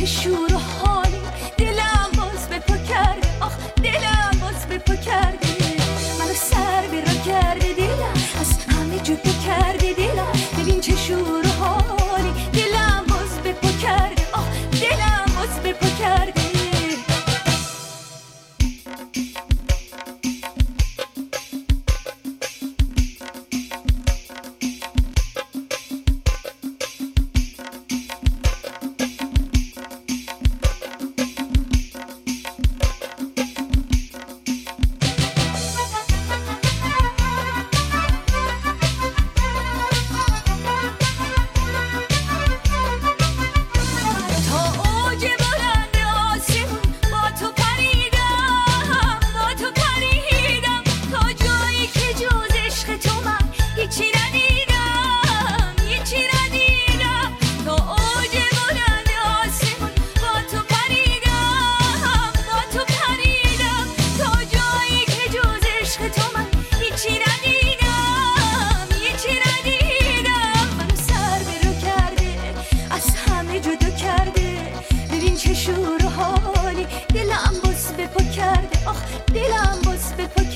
چه شور و حالی، دلم باز به پا کرده، آخ دلم باز به پا کرده، منو سر به را کرده، دلم از همه جدا کرده، دلم ببین چه شور و حالی، دلم باز به پا کرده، آخ دلم باز به پا کرده. دلم باز به پا کرده، آخ دلم باز به پا